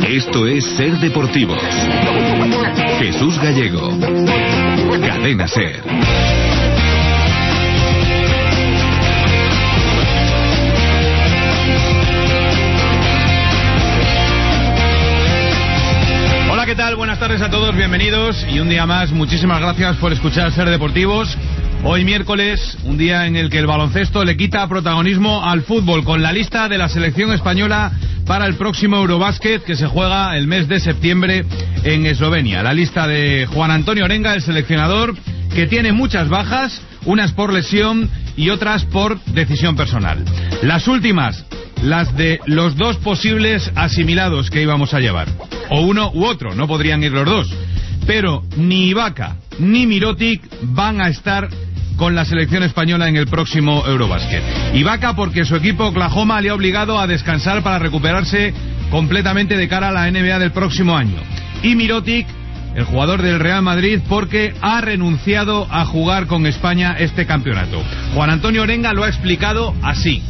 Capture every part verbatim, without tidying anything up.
Esto es Ser Deportivos. Jesús Gallego. Cadena Ser. Hola, ¿qué tal? Buenas tardes a todos, bienvenidos. Y un día más, muchísimas gracias por escuchar Ser Deportivos. Hoy miércoles, un día en el que el baloncesto le quita protagonismo al fútbol, con la lista de la selección española para el próximo Eurobásquet que se juega el mes de septiembre en Eslovenia. La lista de Juan Antonio Orenga, el seleccionador, que tiene muchas bajas, unas por lesión y otras por decisión personal. Las últimas, las de los dos posibles asimilados que íbamos a llevar. O uno u otro, no podrían ir los dos. Pero ni Ibaka ni Mirotic van a estar con la selección española en el próximo Eurobásquet. Ibaka porque su equipo Oklahoma le ha obligado a descansar para recuperarse completamente de cara a la N B A del próximo año. Y Mirotic, el jugador del Real Madrid, porque ha renunciado a jugar con España este campeonato. Juan Antonio Orenga lo ha explicado así.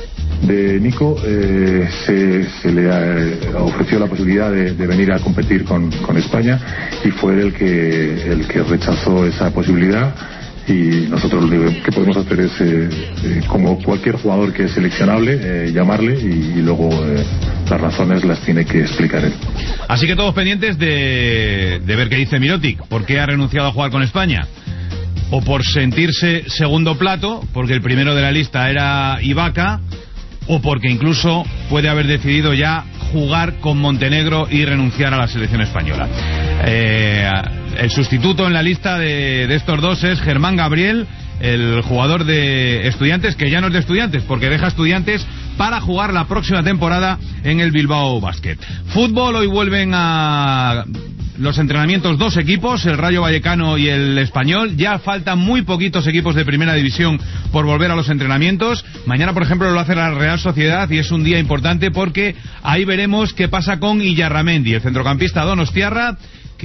De Nico eh, se, se le ha, ofreció la posibilidad de, de venir a competir con, con España y fue el que, el que rechazó esa posibilidad. Y nosotros lo que podemos hacer es, eh, eh, como cualquier jugador que es seleccionable, eh, llamarle y, y luego eh, las razones las tiene que explicar él. Así que todos pendientes de, de ver qué dice Mirotic. ¿Por qué ha renunciado a jugar con España? O por sentirse segundo plato, porque el primero de la lista era Ibaka, o porque incluso puede haber decidido ya jugar con Montenegro y renunciar a la selección española. Eh, el sustituto en la lista de, de estos dos es Germán Gabriel, el jugador de Estudiantes, que ya no es de Estudiantes, porque deja Estudiantes para jugar la próxima temporada en el Bilbao Basket. Fútbol, hoy vuelven a los entrenamientos dos equipos, el Rayo Vallecano y el Español. Ya faltan muy poquitos equipos de primera división por volver a los entrenamientos. Mañana, por ejemplo, lo hace la Real Sociedad y es un día importante porque ahí veremos qué pasa con Illarramendi, el centrocampista donostiarra,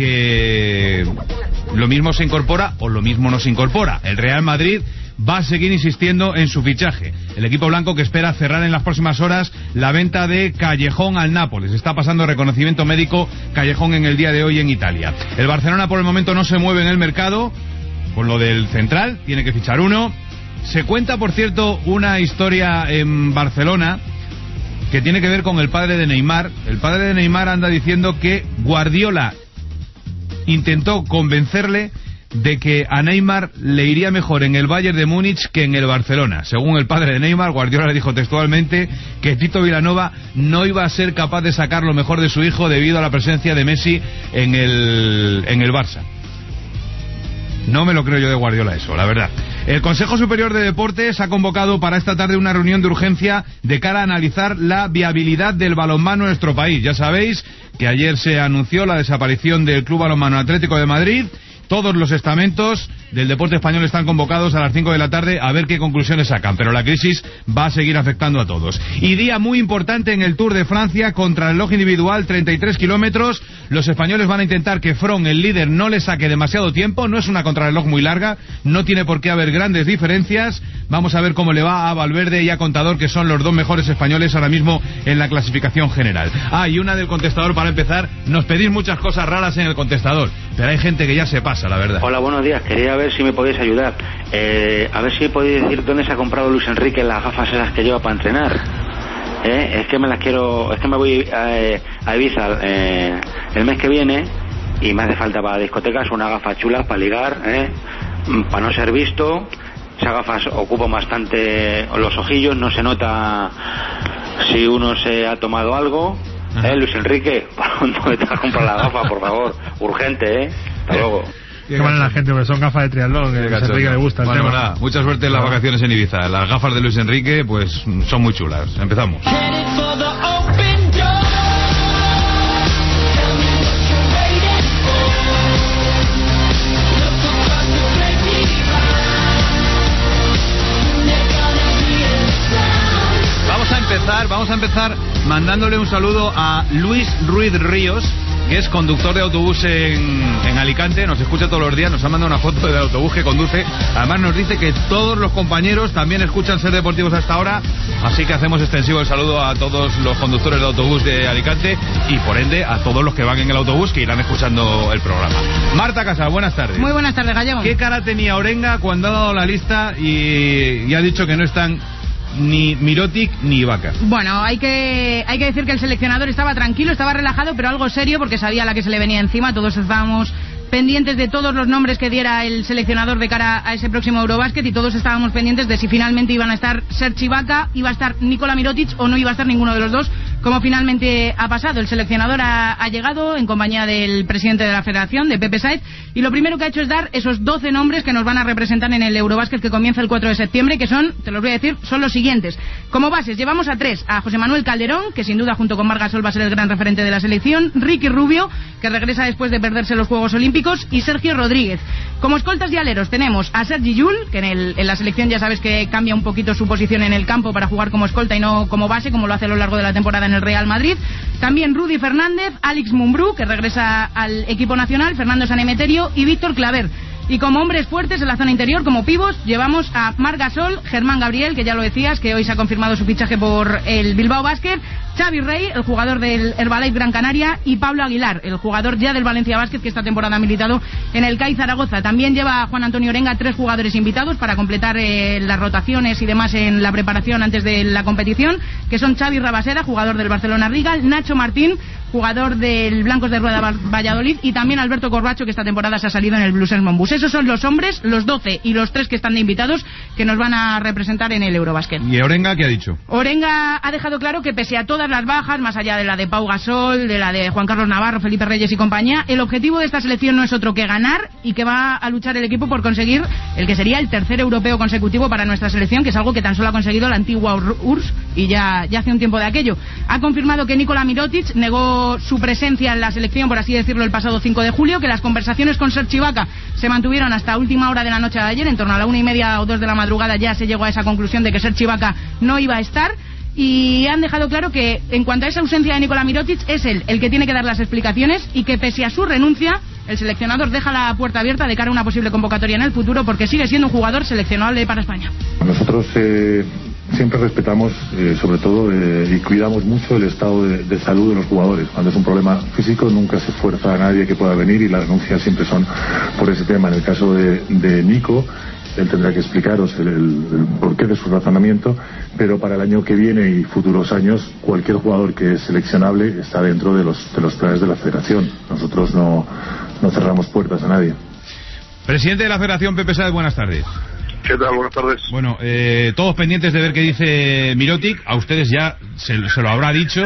que lo mismo se incorpora o lo mismo no se incorpora. El Real Madrid va a seguir insistiendo en su fichaje. El equipo blanco que espera cerrar en las próximas horas la venta de Callejón al Nápoles. Está pasando reconocimiento médico Callejón en el día de hoy en Italia. El Barcelona por el momento no se mueve en el mercado con lo del central, tiene que fichar uno. Se cuenta, por cierto, una historia en Barcelona que tiene que ver con el padre de Neymar. El padre de Neymar anda diciendo que Guardiola intentó convencerle de que a Neymar le iría mejor en el Bayern de Múnich que en el Barcelona. Según el padre de Neymar, Guardiola le dijo textualmente que Tito Vilanova no iba a ser capaz de sacar lo mejor de su hijo debido a la presencia de Messi en el, en el Barça. No me lo creo yo de Guardiola eso, la verdad. El Consejo Superior de Deportes ha convocado para esta tarde una reunión de urgencia de cara a analizar la viabilidad del balonmano en nuestro país. Ya sabéis que ayer se anunció la desaparición del Club Balonmano Atlético de Madrid. Todos los estamentos del deporte español están convocados a las cinco de la tarde a ver qué conclusiones sacan, pero la crisis va a seguir afectando a todos. Y día muy importante en el Tour de Francia, contrarreloj individual, treinta y tres kilómetros. Los españoles van a intentar que Froome, el líder, no le saque demasiado tiempo. No es una contrarreloj muy larga, no tiene por qué haber grandes diferencias. Vamos a ver cómo le va a Valverde y a Contador, que son los dos mejores españoles ahora mismo en la clasificación general. Ah, y una del contestador para empezar. Nos pedís muchas cosas raras en el contestador, pero hay gente que ya se pasa, la verdad. Hola, buenos días. Quería ver si me podéis ayudar. Eh, a ver si me podéis decir dónde se ha comprado Luis Enrique las gafas esas que lleva para entrenar. Eh, es que me las quiero... Es que me voy eh, a Ibiza eh, el mes que viene y me hace falta para discotecas unas gafas chulas para ligar, eh, para no ser visto. Esas gafas ocupan bastante los ojillos, no se nota si uno se ha tomado algo. Eh, Luis Enrique, ¿dónde te has comprado las gafas, por favor? Urgente, ¿eh? Hasta luego. Qué mal la gente, porque son gafas de triatlón, que a Luis Enrique le gusta el bueno, tema. Nada, mucha suerte en las vacaciones en Ibiza. Las gafas de Luis Enrique, pues, son muy chulas. Empezamos. Vamos a empezar, vamos a empezar mandándole un saludo a Luis Ruiz Ríos, que es conductor de autobús en, en Alicante, nos escucha todos los días, nos ha mandado una foto del autobús que conduce. Además nos dice que todos los compañeros también escuchan Ser Deportivos hasta ahora, así que hacemos extensivo el saludo a todos los conductores de autobús de Alicante y por ende a todos los que van en el autobús que irán escuchando el programa. Marta Casal, buenas tardes. Muy buenas tardes, Gallego. ¿Qué cara tenía Orenga cuando ha dado la lista y, y ha dicho que no están ni Mirotic ni Ibaka? Bueno, hay que hay que decir que el seleccionador estaba tranquilo, estaba relajado, pero algo serio porque sabía la que se le venía encima. Todos estábamos pendientes de todos los nombres que diera el seleccionador de cara a ese próximo Eurobasket y todos estábamos pendientes de si finalmente iban a estar Serge Ibaka, iba a estar Nikola Mirotic o no iba a estar ninguno de los dos, como finalmente ha pasado. El seleccionador ha, ha llegado en compañía del presidente de la federación, de Pepe Sáez, y lo primero que ha hecho es dar esos doce nombres que nos van a representar en el Eurobasket que comienza el cuatro de septiembre, que son, te los voy a decir, son los siguientes. Como bases llevamos a tres, a José Manuel Calderón, que sin duda junto con Marc Gasol va a ser el gran referente de la selección, Ricky Rubio, que regresa después de perderse los Juegos Olímpicos, y Sergio Rodríguez. Como escoltas y aleros tenemos a Sergi Llull, que en, el, en la selección ya sabes que cambia un poquito su posición en el campo para jugar como escolta y no como base, como lo hace a lo largo de la temporada en el Real Madrid. También Rudy Fernández, Alex Mumbrú, que regresa al equipo nacional, Fernando Sanemeterio y Víctor Claver. Y como hombres fuertes en la zona interior, como pivos, llevamos a Marc Gasol, Germán Gabriel, que ya lo decías, que hoy se ha confirmado su fichaje por el Bilbao Basket, Xavi Rey, el jugador del Herbalife Gran Canaria, y Pablo Aguilar, el jugador ya del Valencia Basket, que esta temporada ha militado en el C A I Zaragoza. También lleva a Juan Antonio Orenga tres jugadores invitados para completar eh, las rotaciones y demás en la preparación antes de la competición, que son Xavi Rabasera, jugador del Barcelona Rigal, Nacho Martín, jugador del Blancos de Rueda Valladolid, y también Alberto Corbacho, que esta temporada se ha salido en el Blues Monbus. Esos son los hombres, los doce y los tres que están de invitados que nos van a representar en el Eurobasket. ¿Y Orenga qué ha dicho? Orenga ha dejado claro que pese a todas las bajas, más allá de la de Pau Gasol, de la de Juan Carlos Navarro, Felipe Reyes y compañía, el objetivo de esta selección no es otro que ganar, y que va a luchar el equipo por conseguir el que sería el tercer europeo consecutivo para nuestra selección, que es algo que tan solo ha conseguido la antigua U R S S y ya, ya hace un tiempo de aquello. Ha confirmado que Nikola Mirotic negó su presencia en la selección, por así decirlo, el pasado cinco de julio, que las conversaciones con Serge Ibaka se mantuvieron hasta última hora de la noche de ayer, en torno a la una y media o dos de la madrugada ya se llegó a esa conclusión de que Serge Ibaka no iba a estar. Y han dejado claro que en cuanto a esa ausencia de Nikola Mirotic, es él el que tiene que dar las explicaciones, y que pese a su renuncia el seleccionador deja la puerta abierta de cara a una posible convocatoria en el futuro, porque sigue siendo un jugador seleccionable para España. Nosotros eh, siempre respetamos eh, sobre todo eh, y cuidamos mucho el estado de, de salud de los jugadores. Cuando es un problema físico nunca se fuerza a nadie que pueda venir, y las renuncias siempre son por ese tema. En el caso de, de Nico, él tendrá que explicaros el, el, el porqué de su razonamiento, pero para el año que viene y futuros años cualquier jugador que es seleccionable está dentro de los, de los planes de la federación. Nosotros no, no cerramos puertas a nadie. Presidente de la Federación, Pepe Sáez, buenas tardes. ¿Qué tal? Buenas tardes. Bueno, eh, todos pendientes de ver qué dice Mirotic. A ustedes ya se, se lo habrá dicho.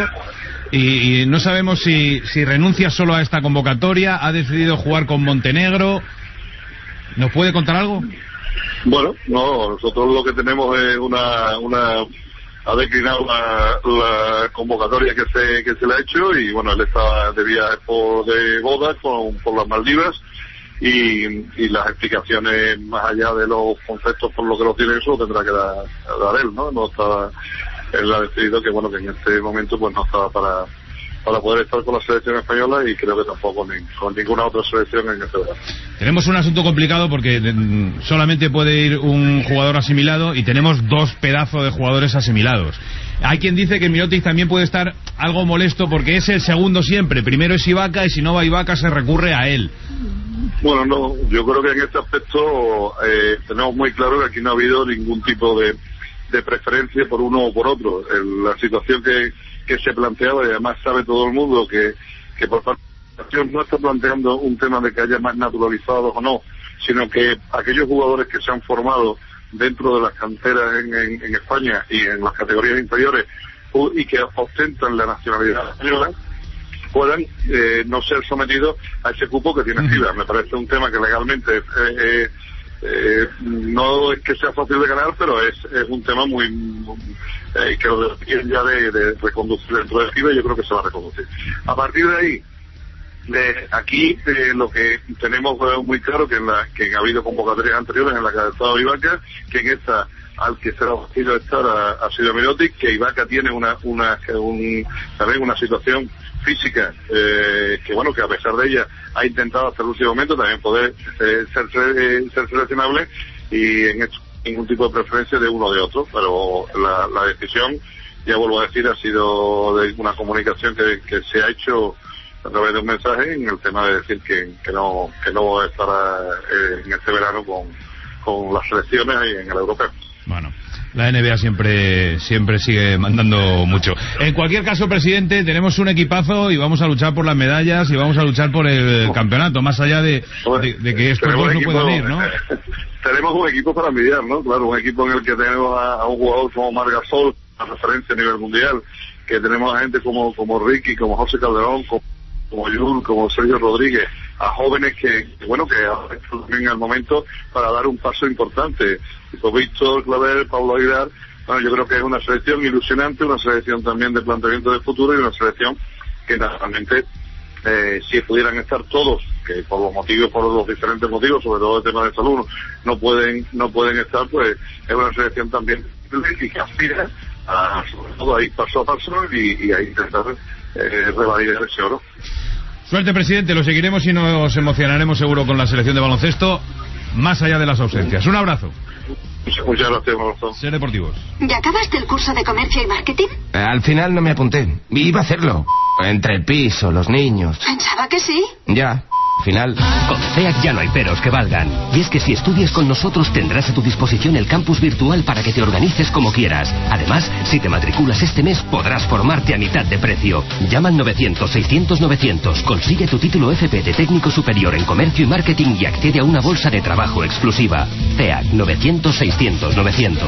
Y, y no sabemos si, si renuncia solo a esta convocatoria, ha decidido jugar con Montenegro. ¿Nos puede contar algo? Bueno, no, nosotros lo que tenemos es una... una ha declinado la, la convocatoria que se que se le ha hecho, y bueno, él estaba de viaje por, de boda con, por las Maldivas, y, y las explicaciones más allá de los conceptos por lo que lo tiene, eso lo tendrá que dar, dar él, ¿no? No estaba, él ha decidido que bueno, que en este momento pues no estaba para para poder estar con la selección española, y creo que tampoco ni, con ninguna otra selección en este verano. Tenemos un asunto complicado porque solamente puede ir un jugador asimilado y tenemos dos pedazos de jugadores asimilados. Hay quien dice que Mirotic también puede estar algo molesto porque es el segundo siempre. Primero es Ibaka, y si no va Ibaka se recurre a él. Bueno, no, yo creo que en este aspecto eh, tenemos muy claro que aquí no ha habido ningún tipo de, de preferencia por uno o por otro. El, la situación que que se planteaba, y además sabe todo el mundo que, que por parte de la Federación no está planteando un tema de que haya más naturalizados o no, sino que aquellos jugadores que se han formado dentro de las canteras en, en, en España y en las categorías inferiores y que ostentan la nacionalidad española puedan eh, no ser sometidos a ese cupo que tiene FIBA. Me parece un tema que legalmente eh, eh, eh, no es que sea fácil de ganar, pero es, es un tema muy, muy eh, que lo deberían ya de, de reconducir dentro de FIBA, y yo creo que se va a reconducir. A partir de ahí, De aquí eh, lo que tenemos eh, muy claro que en la que ha habido convocatorias anteriores en la que ha estado Ibaka, que en esta al que se ha ofrecido estar ha, ha sido Mirotic, que Ibaka tiene una una un, también una situación física eh, que bueno que a pesar de ella ha intentado hasta el último momento también poder eh, ser eh, ser seleccionable, y en esto ningún tipo de preferencia de uno o de otro, pero la, la decisión, ya vuelvo a decir, ha sido de una comunicación que, que se ha hecho a través de un mensaje en el tema de decir que, que no que no estará eh, en este verano con, con las selecciones y en el europeo. Bueno, la N B A siempre siempre sigue mandando mucho. En cualquier caso, presidente, tenemos un equipazo y vamos a luchar por las medallas y vamos a luchar por el campeonato, más allá de, de, de que estos dos no puedan ir, ¿no? Tenemos un equipo para envidiar, ¿no? Claro, un equipo en el que tenemos a, a un jugador como Marc Gasol, a referencia a nivel mundial, que tenemos a gente como como Ricky, como José Calderón, como como Yul, como Sergio Rodríguez, a jóvenes que, que bueno, que en el momento para dar un paso importante. Tipo Víctor, Claver, Pablo Aguilar. Bueno, yo creo que es una selección ilusionante, una selección también de planteamiento de futuro y una selección que naturalmente, eh, si pudieran estar todos, que por los motivos, por los diferentes motivos, sobre todo el tema de salud, no pueden no pueden estar, pues es una selección también que aspira a, sobre todo, a ir paso a paso y, y a intentar eh, revalidar ese oro. Suerte, presidente, lo seguiremos y nos emocionaremos seguro con la selección de baloncesto, más allá de las ausencias. Un abrazo. Muchas gracias, un abrazo. Ser Deportivos. ¿Ya acabaste el curso de comercio y marketing? Eh, al final no me apunté. Iba a hacerlo. Entre el piso, los niños. Pensaba que sí. Ya. Final. Con CEAC ya no hay peros que valgan. Y es que si estudias con nosotros tendrás a tu disposición el campus virtual para que te organices como quieras. Además, si te matriculas este mes podrás formarte a mitad de precio. Llama al novecientos seiscientos novecientos. Consigue tu título F P de técnico superior en comercio y marketing y accede a una bolsa de trabajo exclusiva. CEAC novecientos seiscientos novecientos.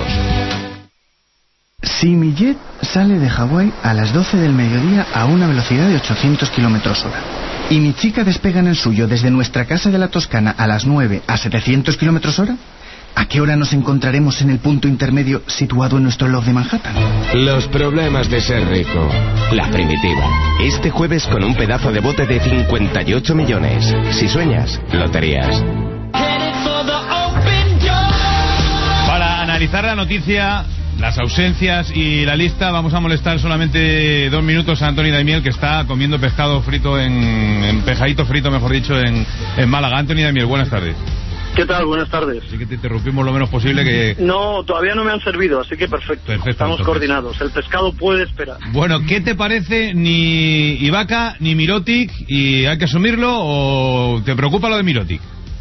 Si mi jet sale de Hawái a las doce del mediodía a una velocidad de ochocientos kilómetros hora y mi chica despega en el suyo desde nuestra casa de la Toscana a las nueve a setecientos kilómetros hora, ¿a qué hora nos encontraremos en el punto intermedio situado en nuestro log de Manhattan? Los problemas de ser rico. La Primitiva. Este jueves con un pedazo de bote de cincuenta y ocho millones. Si sueñas, loterías. Para analizar la noticia, las ausencias y la lista, vamos a molestar solamente dos minutos a Anthony Daimiel, que está comiendo pescado frito en, en pescadito frito, mejor dicho, en, en Málaga. Anthony Daimiel, buenas tardes. ¿Qué tal? Buenas tardes. Así que te interrumpimos lo menos posible que... No, todavía no me han servido, así que perfecto. Perfecto. Estamos entonces coordinados. El pescado puede esperar. Bueno, ¿qué te parece? Ni Ibaka ni Mirotic, ¿y hay que asumirlo o te preocupa lo de Mirotic?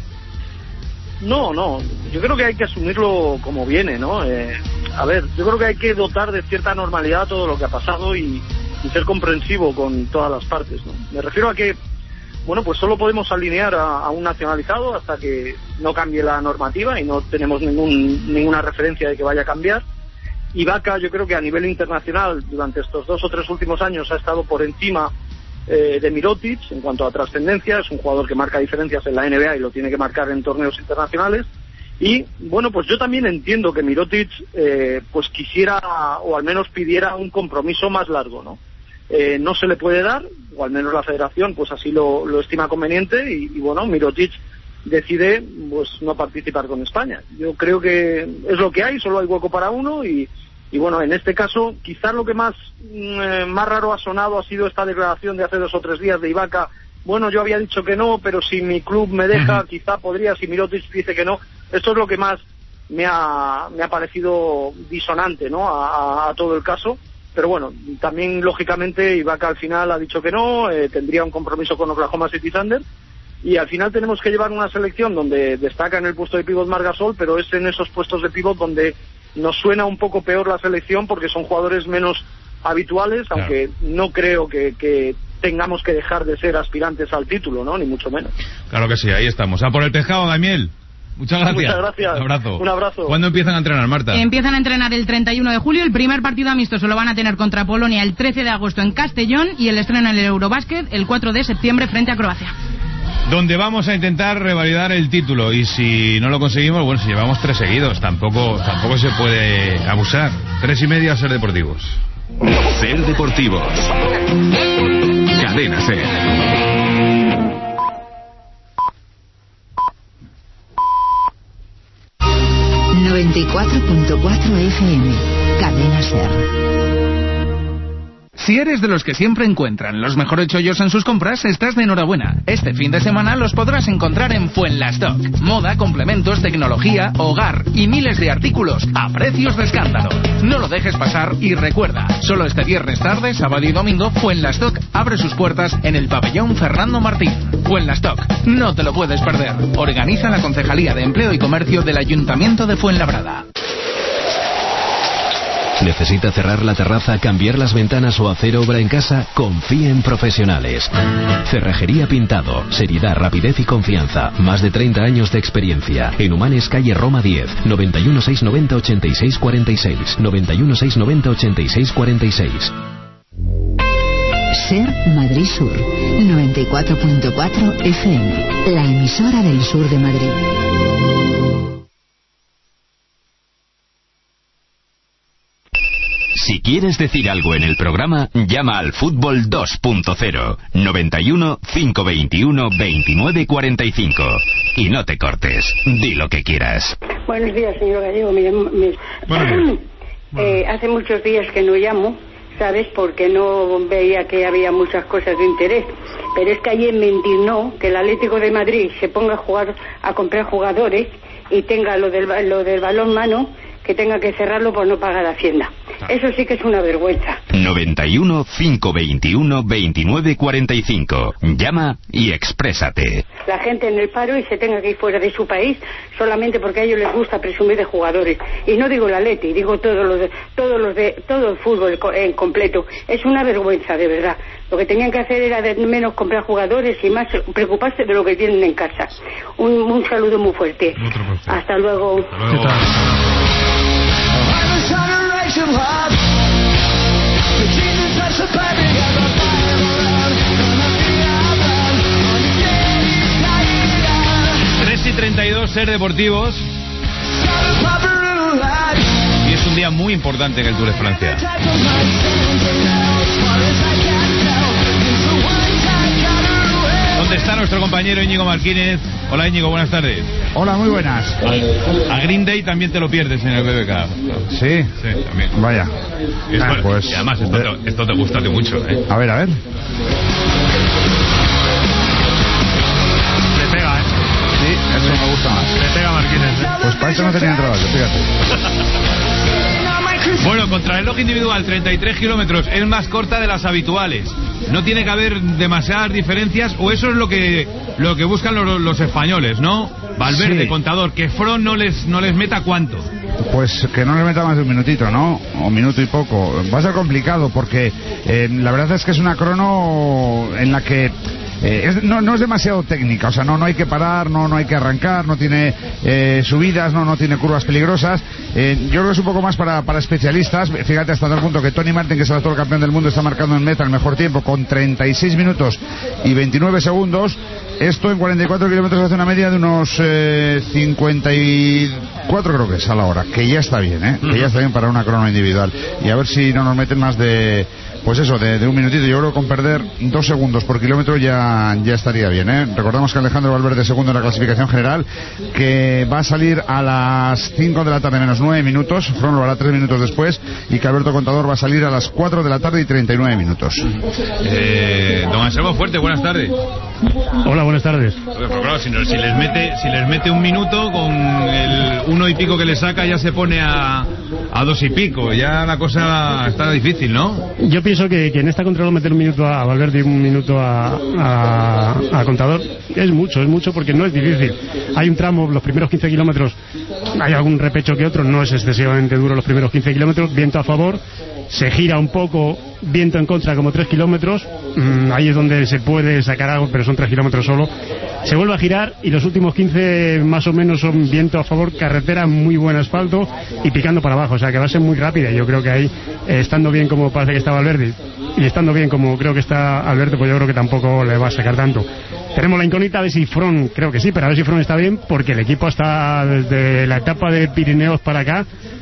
No, no. Yo creo que hay que asumirlo como viene, ¿no? Eh, a ver, yo creo que hay que dotar de cierta normalidad a todo lo que ha pasado y, y ser comprensivo con todas las partes, ¿no? Me refiero a que, bueno, pues solo podemos alinear a, a un nacionalizado hasta que no cambie la normativa y no tenemos ningún, ninguna referencia de que vaya a cambiar. Ibaka, yo creo que a nivel internacional durante estos dos o tres últimos años ha estado por encima eh, de Mirotic en cuanto a trascendencia. Es un jugador que marca diferencias en la N B A y lo tiene que marcar en torneos internacionales. Y bueno, pues yo también entiendo que Mirotic eh, pues quisiera o al menos pidiera un compromiso más largo, ¿no? Eh, no se le puede dar, o al menos la federación pues así lo, lo estima conveniente y, y bueno, Mirotic decide pues no participar con España. Yo creo que es lo que hay, solo hay hueco para uno y, y bueno, en este caso quizás lo que más eh, más raro ha sonado ha sido esta declaración de hace dos o tres días de Ibaka. Bueno, yo había dicho que no, pero si mi club me deja, uh-huh. quizá podría, si Mirotic dice que no. Esto es lo que más me ha, me ha parecido disonante, ¿no? A, a, a todo el caso. Pero bueno, también lógicamente Ibaka al final ha dicho que no, eh, tendría un compromiso con Oklahoma City Thunder y al final tenemos que llevar una selección donde destaca en el puesto de pívot Marc Gasol, pero es en esos puestos de pívot donde nos suena un poco peor la selección porque son jugadores menos habituales, claro. Aunque no creo que, que tengamos que dejar de ser aspirantes al título, ¿no? Ni mucho menos. Claro que sí, ahí estamos. A por el pescado, Daimiel. Muchas gracias. Muchas gracias. Un abrazo. Un abrazo. ¿Cuándo empiezan a entrenar, Marta? Empiezan a entrenar el treinta y uno de julio. El primer partido amistoso lo van a tener contra Polonia el trece de agosto en Castellón y el estreno en el Eurobásquet el cuatro de septiembre frente a Croacia. Donde vamos a intentar revalidar el título y si no lo conseguimos, bueno, si llevamos tres seguidos, tampoco tampoco se puede abusar. Tres y media a Ser Deportivos. Ser Deportivos. Cadena Ser. cuatro punto cuatro F M. Cadena SER. Si eres de los que siempre encuentran los mejores chollos en sus compras, estás de enhorabuena. Este fin de semana los podrás encontrar en Fuenlastock. Moda, complementos, tecnología, hogar y miles de artículos a precios de escándalo. No lo dejes pasar y recuerda, solo este viernes tarde, sábado y domingo, Fuenlastock abre sus puertas en el pabellón Fernando Martín. Fuenlastock, no te lo puedes perder. Organiza la Concejalía de Empleo y Comercio del Ayuntamiento de Fuenlabrada. ¿Necesita cerrar la terraza, cambiar las ventanas o hacer obra en casa? Confíe en profesionales. Cerrajería Pintado. Seriedad, rapidez y confianza. Más de treinta años de experiencia. En Humanes, calle Roma diez. noventa y uno, seiscientos noventa, ochenta y seis cuarenta y seis. noventa y uno, seiscientos noventa, ochenta y seis cuarenta y seis. SER Madrid Sur. noventa y cuatro punto cuatro F M. La emisora del sur de Madrid. Si quieres decir algo en el programa, llama al Fútbol dos punto cero, noventa y uno, cinco veintiuno, veintinueve cuarenta y cinco. Y no te cortes, di lo que quieras. Buenos días, señor Gallego. Mire, me... bueno. eh, hace muchos días que no llamo, ¿sabes? Porque no veía que había muchas cosas de interés. Pero es que ayer me indignó que el Atlético de Madrid se ponga a jugar, a comprar jugadores y tenga lo del, lo del balón mano, que tenga que cerrarlo por no pagar Hacienda. Eso sí que es una vergüenza. noventa y uno, cinco veintiuno, veintinueve cuarenta y cinco. Llama y exprésate. La gente en el paro y se tenga que ir fuera de su país solamente porque a ellos les gusta presumir de jugadores. Y no digo la Atleti, digo todos los de, todos los de todo el fútbol en completo. Es una vergüenza, de verdad. Lo que tenían que hacer era de menos comprar jugadores y más preocuparse de lo que tienen en casa. Un, un saludo muy fuerte. Hasta luego. Hasta luego. tres y treinta y dos, SER Deportivos. Y es un día muy importante en el Tour de Francia. ¿Dónde está nuestro compañero Íñigo Martínez? Hola Íñigo, buenas tardes. Hola, muy buenas. A Green Day también te lo pierdes en el B B K. ¿Sí? Sí, también. Vaya. Es ah, bueno, pues, y además esto, de... te, esto te gusta de mucho, ¿eh? A ver, a ver. Le pega, ¿eh? Sí, eso me gusta más. Le pega a Martínez, ¿eh? Pues para esto no tenía entrada, fíjate. Bueno, contrarreloj individual, treinta y tres kilómetros, es más corta de las habituales. No tiene que haber demasiadas diferencias, o eso es lo que lo que buscan los, los españoles, ¿no? Valverde, sí. Contador, que Froome no les no les meta cuánto. Pues que no le meta más de un minutito, ¿no? O minuto y poco. Va a ser complicado porque eh, la verdad es que es una crono en la que eh, es, no, no es demasiado técnica, o sea, no no hay que parar, no no hay que arrancar, no tiene eh, subidas, no no tiene curvas peligrosas. Eh, yo creo que es un poco más para, para especialistas. Fíjate hasta tal punto que Tony Martin, que es el actual campeón del mundo, está marcando en meta el mejor tiempo con treinta y seis minutos y veintinueve segundos. Esto en cuarenta y cuatro kilómetros hace una media de unos eh, cincuenta y cuatro creo que es a la hora, que ya está bien, ¿eh? Uh-huh. Que ya está bien para una crono individual. Y a ver si no nos meten más de, pues eso, de, de un minutito. Yo creo que con perder dos segundos por kilómetro ya, ya estaría bien, ¿eh? Recordamos que Alejandro Valverde segundo en la clasificación general, que va a salir a las cinco de la tarde menos nueve minutos, Froome lo hará tres minutos después, y que Alberto Contador va a salir a las cuatro de la tarde y treinta y nueve minutos. Eh, don Anselmo Fuerte, buenas tardes. Hola, buenas tardes. Pero claro, si, si les mete si les mete un minuto, con el uno y pico que le saca ya se pone a, a dos y pico. Ya la cosa está difícil, ¿no? Yo pienso que, que en esta contrarreloj meter un minuto a Valverde y un minuto a, a, a Contador es mucho, es mucho porque no es difícil. Hay un tramo, los primeros quince kilómetros, hay algún repecho que otro, no es excesivamente duro los primeros quince kilómetros, viento a favor, se gira un poco, viento en contra como tres kilómetros, mmm, ahí es donde se puede sacar algo, pero son tres kilómetros solo. Se vuelve a girar y los últimos quince más o menos son viento a favor, carretera, muy buen asfalto y picando para abajo, o sea que va a ser muy rápida. Yo creo que ahí, eh, estando bien como parece que está Valverde y estando bien como creo que está Alberto, pues yo creo que tampoco le va a sacar tanto. Tenemos la incógnita de si Froome, creo que sí, pero a ver si Froome está bien, porque el equipo está desde la etapa de Pirineos para acá,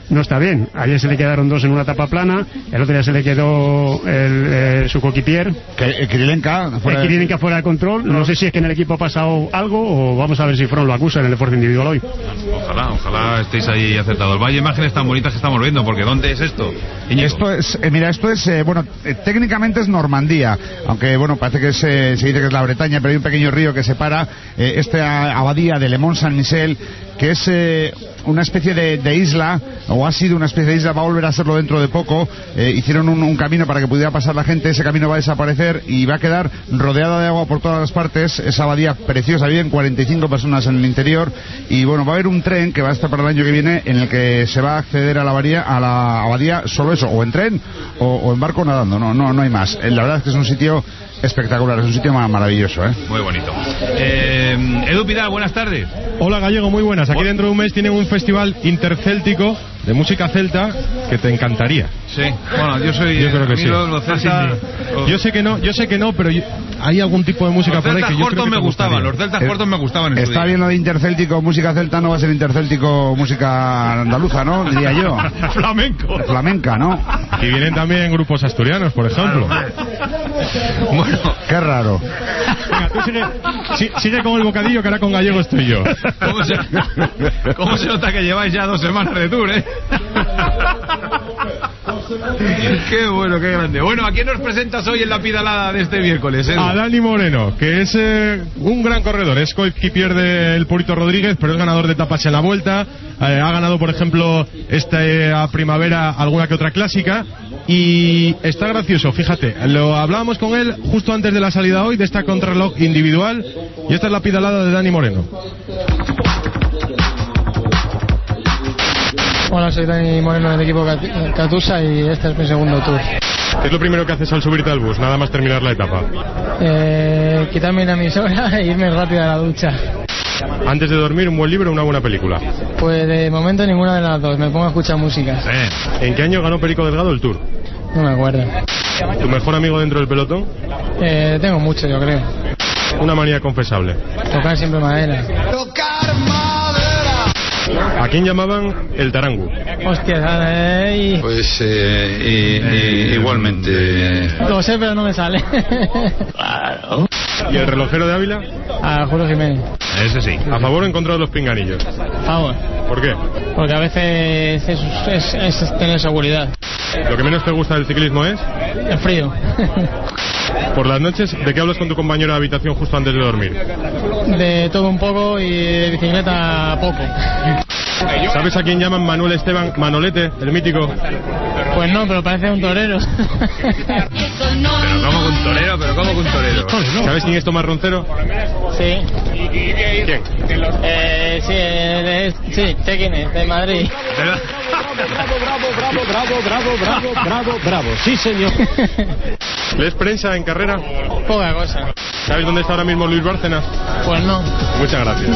no está bien. Ayer se le quedaron dos en una etapa plana, el otro día se le quedó el, eh, su coequipier. Kirilenka fuera, de... Kirilenka fuera de control. No sé si es que en el equipo ha pasado algo o vamos a ver si Fron lo acusa en el esfuerzo individual hoy. Ojalá, ojalá estéis ahí acertados. Vaya imágenes tan bonitas que estamos viendo, porque ¿dónde es esto? Íñigo. Esto es, eh, mira, esto es, eh, bueno, eh, técnicamente es Normandía, aunque bueno, parece que es, eh, se dice que es la Bretaña, pero hay un pequeño río que separa eh, esta abadía de Le Mont Saint-Michel, que es eh, una especie de, de isla, o ha sido una especie de isla, va a volver a serlo dentro de poco. Eh, hicieron un, un camino para que pudiera pasar la gente, ese camino va a desaparecer y va a quedar rodeada de agua por todas las partes. Esa abadía preciosa, viven cuarenta y cinco personas en el interior, y bueno, va a haber un tren que va a estar para el año que viene en el que se va a acceder a la abadía, a la abadía solo eso, o en tren o, o en barco nadando, no, no, no hay más. La verdad es que es un sitio espectacular, es un sitio maravilloso, ¿eh? Muy bonito. Eh, Edu Pidal, buenas tardes. Hola Gallego, muy buenas. Aquí dentro de un mes tienen un festival intercéltico de música celta que te encantaría. Sí, bueno, yo soy... Yo creo que sí. Los, los celtas, sí, sí. Los... Yo sé que no, yo sé que no, pero yo... hay algún tipo de música por ahí que yo creo que me gustaban, los celtas eh, cortos me gustaban. Está día. Bien lo de intercéltico, música celta, no va a ser intercéltico, música andaluza, ¿no? Diría yo. Flamenco. Flamenca, ¿no? Y vienen también grupos asturianos, por ejemplo. Bueno, qué raro. Venga, tú sigue, sí, sigue con el bocadillo, que ahora con Gallego estoy yo. ¿Cómo se, ¿Cómo se nota que lleváis ya dos semanas de tour, eh? Qué bueno, qué grande. Bueno, ¿a quién nos presentas hoy en la pedalada de este miércoles? Eh? A Dani Moreno, que es eh, un gran corredor, es coequipier del Purito Rodríguez, pero es ganador de etapas en la Vuelta. Eh, ha ganado, por ejemplo, esta primavera alguna que otra clásica. Y está gracioso, fíjate, lo hablábamos con él justo antes de la salida hoy de esta contrarreloj individual, y esta es la pedalada de Dani Moreno. Hola, soy Dani Moreno del equipo Catusa y este es mi segundo tour. ¿Qué es lo primero que haces al subirte al bus, nada más terminar la etapa? Eh, quitarme una emisora e irme rápido a la ducha. Antes de dormir, ¿un buen libro o una buena película? Pues de momento ninguna de las dos, me pongo a escuchar música. ¿En qué año ganó Perico Delgado el Tour? No me acuerdo. ¿Tu mejor amigo dentro del pelotón? Eh, tengo mucho, yo creo. Una manía confesable. Tocar siempre madera. Tocar madera. ¿A quién llamaban el Tarangu? Hostia, eh, y... Pues eh, y, y, igualmente. Lo sé, pero no me sale. Claro. ¿Y el relojero de Ávila? A Julio Jiménez. Ese sí. ¿A favor o en contra de los pinganillos? A favor. ¿Por qué? Porque a veces es, es, es tener seguridad. ¿Lo que menos te gusta del ciclismo es? El frío. Por las noches, ¿de qué hablas con tu compañero de habitación justo antes de dormir? De todo un poco y de bicicleta poco. ¿Sabes a quién llaman Manuel Esteban Manolete, el mítico? Pues no, pero parece un torero. Pero ¿cómo que un torero? ¿Pero cómo que un torero? ¿Sabes quién es Tomás Roncero? Sí. ¿Quién? Eh, sí, de, sí, sé quién es, de Madrid. Bravo, bravo, bravo, bravo, bravo, bravo, bravo, bravo, sí señor. ¿Lees prensa en carrera? Poca cosa. ¿Sabes dónde está ahora mismo Luis Bárcenas? Pues no. Muchas gracias.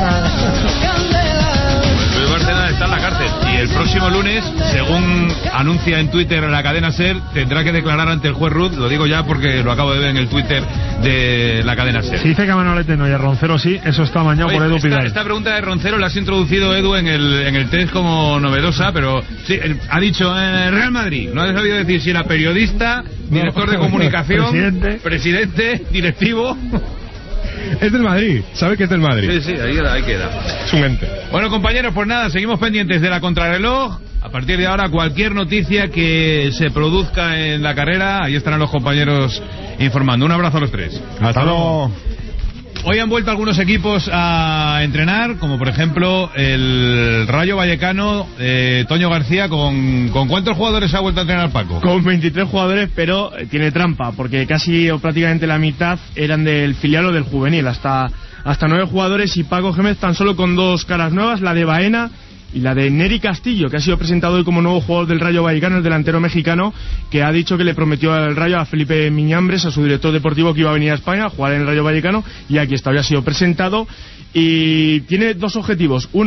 Luis Bárcenas está en la cárcel y el próximo lunes, según anuncia en Twitter la cadena SER, tendrá que declarar ante el juez Ruth. Lo digo ya porque lo acabo de ver en el Twitter de la cadena SER. Si dice que a Manolete no y a Roncero sí, eso está amañado por Edu esta, Pidal. Esta pregunta de Roncero la has introducido, Edu, en el, en el test como novedosa, pero sí, ha dicho eh, Real Madrid. No ha sabido decir si era periodista, director no, de comunicación, presidente, presidente directivo. Es del Madrid, sabe que es del Madrid. Sí, sí, ahí, ahí queda. Es un ente. Bueno, compañeros, pues nada, seguimos pendientes de la contrarreloj. A partir de ahora, cualquier noticia que se produzca en la carrera, ahí estarán los compañeros informando. Un abrazo a los tres. Hasta luego. Hoy han vuelto algunos equipos a entrenar, como por ejemplo el Rayo Vallecano, eh, Toño García. ¿con, ¿Con cuántos jugadores ha vuelto a entrenar Paco? Con veintitrés jugadores, pero tiene trampa, porque casi o prácticamente la mitad eran del filial o del juvenil, hasta, hasta nueve jugadores, y Paco Gémez tan solo con dos caras nuevas, la de Baena y la de Neri Castillo, que ha sido presentado hoy como nuevo jugador del Rayo Vallecano, el delantero mexicano, que ha dicho que le prometió al Rayo, a Felipe Miñambres, a su director deportivo, que iba a venir a España a jugar en el Rayo Vallecano, y aquí está, hoy ha sido presentado, y tiene dos objetivos. Uno,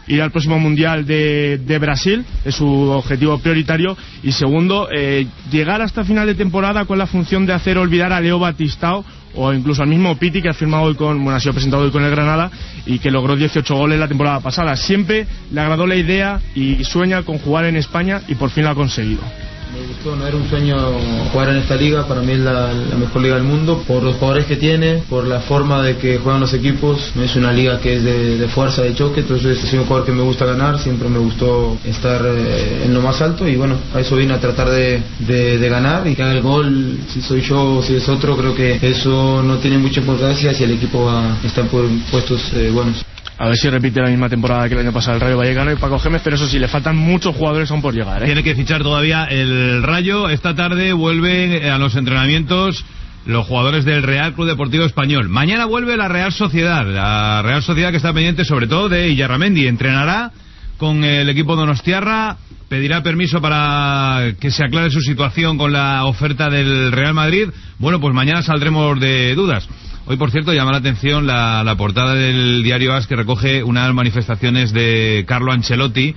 ir al próximo Mundial de, de Brasil, es su objetivo prioritario. Y segundo, eh, llegar hasta final de temporada con la función de hacer olvidar a Leo Batistao o incluso al mismo Piti, que ha firmado hoy con, bueno, ha sido presentado hoy con el Granada y que logró dieciocho goles la temporada pasada. Siempre le agradó la idea y sueña con jugar en España y por fin lo ha conseguido. Me gustó, no era un sueño jugar en esta liga, para mí es la, la mejor liga del mundo, por los jugadores que tiene, por la forma de que juegan los equipos. Es una liga que es de, de fuerza, de choque, entonces soy un jugador que me gusta ganar, siempre me gustó estar eh, en lo más alto y bueno, a eso vine a tratar de, de, de ganar y que haga el gol, si soy yo o si es otro, creo que eso no tiene mucha importancia si el equipo va, está en puestos eh, buenos. A ver si repite la misma temporada que el año pasado el Rayo Vallecano y Paco Gémez, pero eso sí, le faltan muchos jugadores aún por llegar, ¿eh? Tiene que fichar todavía el Rayo. Esta tarde vuelven a los entrenamientos los jugadores del Real Club Deportivo Español. Mañana vuelve la Real Sociedad, la Real Sociedad que está pendiente sobre todo de Illarramendi. Entrenará con el equipo donostiarra, pedirá permiso para que se aclare su situación con la oferta del Real Madrid. Bueno, pues mañana saldremos de dudas. Hoy, por cierto, llama la atención la, la portada del diario AS, que recoge unas manifestaciones de Carlo Ancelotti,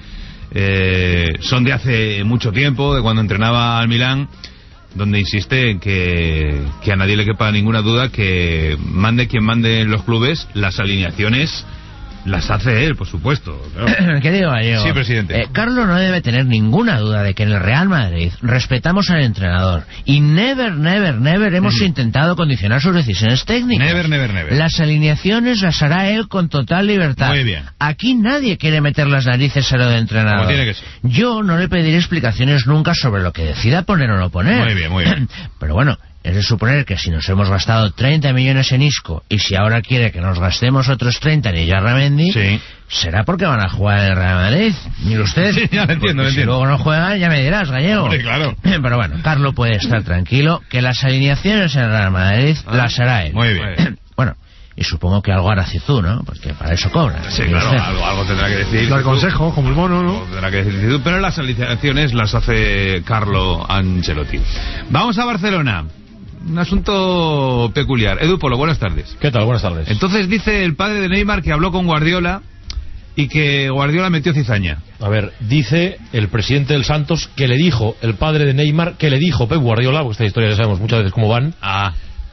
eh, son de hace mucho tiempo, de cuando entrenaba al Milán, donde insiste en que, que a nadie le quepa ninguna duda que mande quien mande en los clubes, las alineaciones las hace él, por supuesto. Claro. ¿Qué digo, Gallego? Sí, presidente. Eh, Carlos no debe tener ninguna duda de que en el Real Madrid respetamos al entrenador y never, never, never hemos mm. intentado condicionar sus decisiones técnicas. Never, never, never. Las alineaciones las hará él con total libertad. Muy bien. Aquí nadie quiere meter las narices a lo de entrenador. Como tiene que ser. Yo no le pediré explicaciones nunca sobre lo que decida poner o no poner. Muy bien, muy bien. Pero bueno, es de suponer que si nos hemos gastado treinta millones en Isco y si ahora quiere que nos gastemos otros treinta en Illarramendi, sí, será porque van a jugar en el Real Madrid. Mire usted, sí, ya lo entiendo, lo si entiendo. luego no juegan, ya me dirás, Gallego. Hombre, claro. Pero bueno, Carlos puede estar tranquilo, que las alineaciones en el Real Madrid ah, las hará él. Muy bien. Bueno, y supongo que algo hará Cizú, ¿no? Porque para eso cobra. Sí, claro, algo, algo tendrá que decir. Dar consejo, como el mono, ¿no? Tendrá que decir Cizú, pero las alineaciones las hace Carlo Ancelotti. Vamos a Barcelona. Un asunto peculiar. Edu Polo, buenas tardes. ¿Qué tal? Buenas tardes. Entonces dice el padre de Neymar que habló con Guardiola y que Guardiola metió cizaña. A ver, dice el presidente del Santos que le dijo el padre de Neymar, que le dijo Pep Guardiola, porque esta historia ya sabemos muchas veces cómo van. Ah.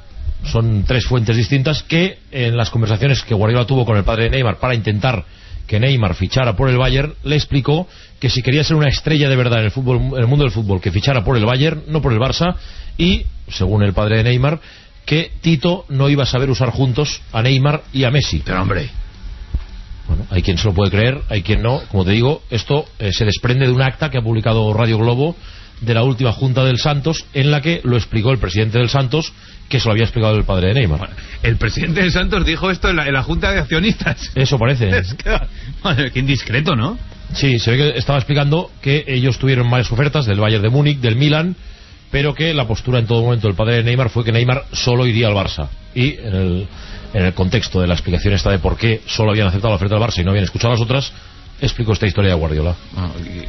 Son tres fuentes distintas, que en las conversaciones que Guardiola tuvo con el padre de Neymar para intentar que Neymar fichara por el Bayern, le explicó que si quería ser una estrella de verdad en el fútbol, en el mundo del fútbol, que fichara por el Bayern, no por el Barça, y, según el padre de Neymar, que Tito no iba a saber usar juntos a Neymar y a Messi. Pero hombre, bueno, hay quien se lo puede creer, hay quien no. Como te digo, esto eh, se desprende de un acta que ha publicado Radio Globo de la última junta del Santos, en la que lo explicó el presidente del Santos, que se lo había explicado el padre de Neymar. Bueno, el presidente del Santos dijo esto en la, en la junta de accionistas. Eso parece. Es que, madre, qué indiscreto, ¿no? Sí, se ve que estaba explicando que ellos tuvieron varias ofertas del Bayern de Múnich, del Milan, pero que la postura en todo momento del padre de Neymar fue que Neymar solo iría al Barça. Y en el, en el contexto de la explicación esta de por qué solo habían aceptado la oferta del Barça y no habían escuchado las otras, explicó esta historia de Guardiola. Ah,